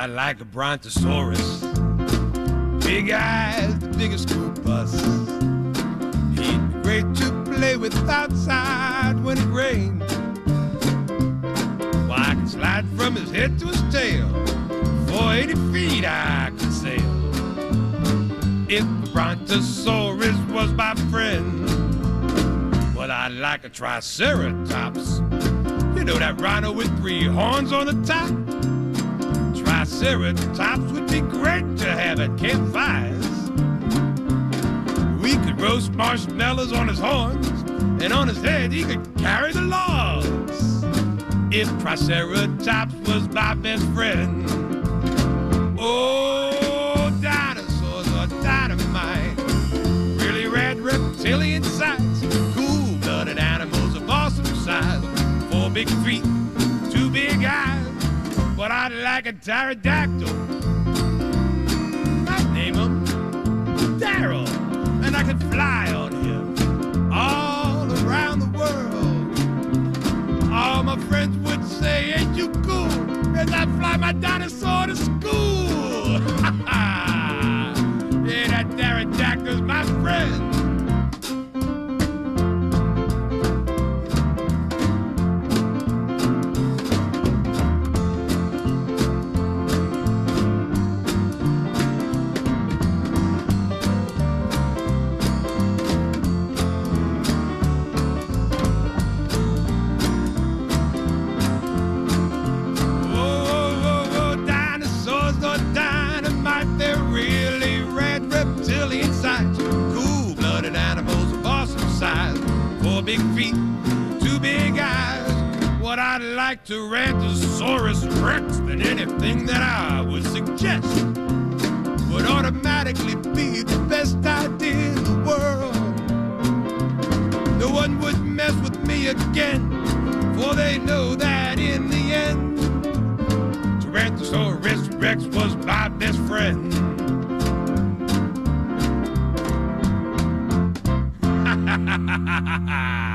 I like a brontosaurus. Big eyes, the biggest school bus. He'd be great to play with outside when it rained. Well, I could slide from his head to his tail. For 80 feet I could sail. If the brontosaurus was my friend. Well, I like a triceratops. You know that rhino with 3 horns on the top? Triceratops would be great to have at campfires. We could roast marshmallows on his horns, and on his head he could carry the logs. If Triceratops was my best friend. Oh, dinosaurs are dynamite. Really rad reptilian sights. Cool-blooded animals of awesome size. 4 big feet, 2 big eyes. But I'd like a pterodactyl. I'd name him Daryl, and I could fly on him all around the world. All my friends would say, ain't you cool, as I fly my dinosaur to school. Yeah, that pterodactyl's my friend. Cool-blooded animals of awesome size. 4 big feet, 2 big eyes. What I'd like to Tyrannosaurus Rex than anything that I would suggest would automatically be the best idea in the world. No one would mess with me again, for they know that in the end Tyrannosaurus Rex was my best friend. Ha ha ha ha ha!